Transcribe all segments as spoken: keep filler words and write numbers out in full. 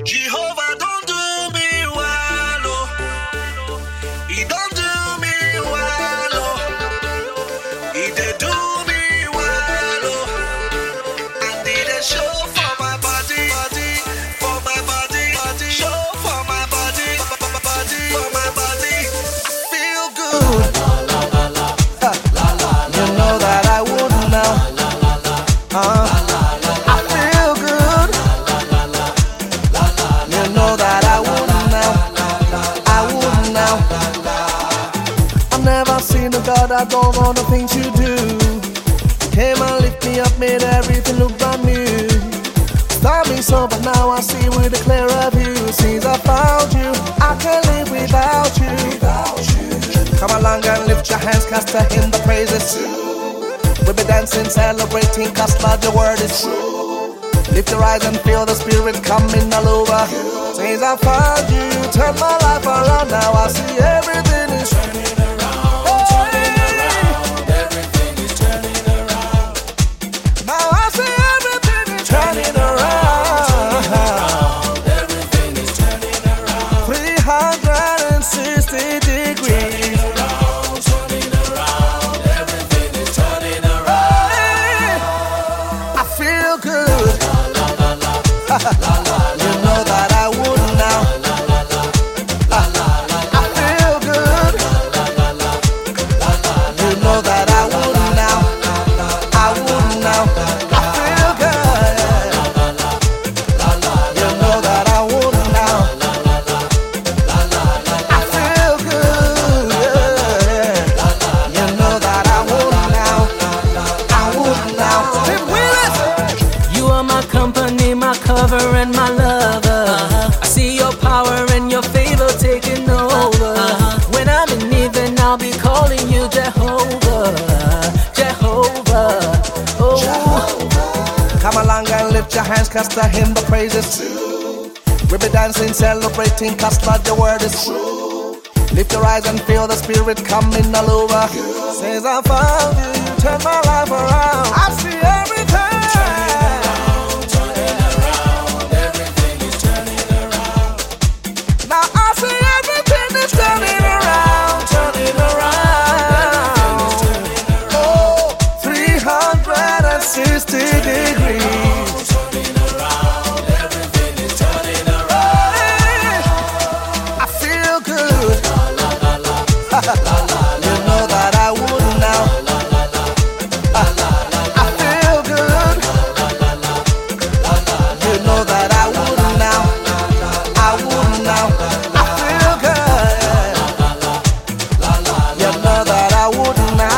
Jehovah don't do me well, oh. He don't do me well, oh. He dey do me well, oh. And he dey show for my body, body, for my body, body, show for my body, body, for my body. I feel good. Ha. You know that I wouldn't now. Uh. God, I don't know the things you do. Came and lift me up, made everything look brand new. Start me so, but now I see with a clearer view. Since I found you, I can't live without you. Come along and lift your hands, cast to him the praises. We'll be dancing, celebrating, cause Lord, the word is true. Lift your eyes and feel the spirit coming all over. Since I found you, turn my life around. Now I see everything is turning around. You know that I wouldn't now. I feel good. You know that I wouldn't now. I wouldn't now. I feel good. You know that I wouldn't now. I feel good. You know that I wouldn't now. I wouldn't now. Tim Willis. You are my company, my cover and my lover. uh-huh. I see your power and your favor taking over. uh-huh. When I'm in need, then I'll be calling you Jehovah, Jehovah, oh. Jehovah. Come along and lift your hands, cause to him the praises. We'll be dancing, celebrating, cause Lord, the word is true. Lift your eyes and feel the spirit coming all over. Since I found you, you turn my life around. I see everything. sixty degrees. Turning around, everything is turning around. I feel good. You know that I wouldn't now. I feel good. You know that I wouldn't now. I wouldn't now. I feel good. You know that I wouldn't now.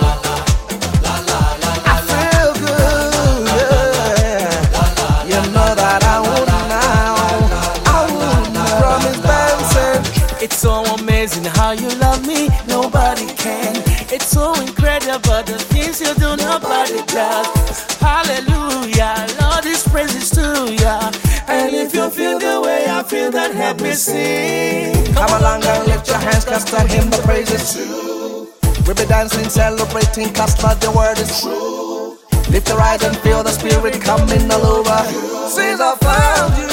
It's so amazing how you love me, nobody can. It's so incredible the things you do, nobody does. Hallelujah, Lord, His praises to ya. And if you feel the way I feel, then help me sing. Come along and lift your hands, cause to him the praises. We'll be dancing, celebrating, cause Lord, the word is true. Lift your eyes and feel the spirit coming all over. Since I found you,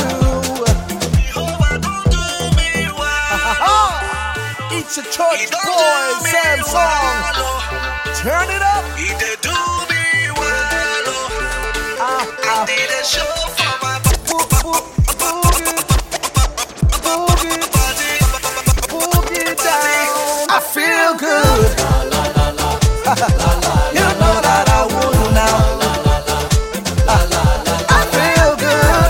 it's a church boy, Sam song. Turn it up. He did do me well. Ah, ah. He did a show for my boogie, boogie, boogie down. I feel good. You know that I wouldn't now. I feel good.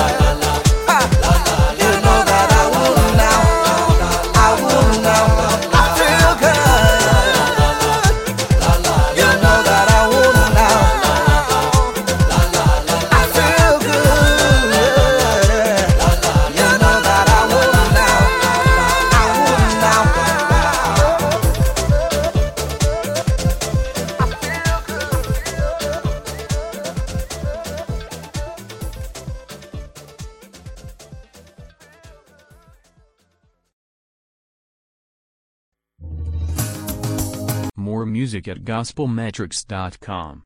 You know that I wouldn't now. I wouldn't now. I feel good. You know that I wouldn't now. I feel good. You know that I wouldn't now. I wouldn't now. More music at gospel metrics dot com.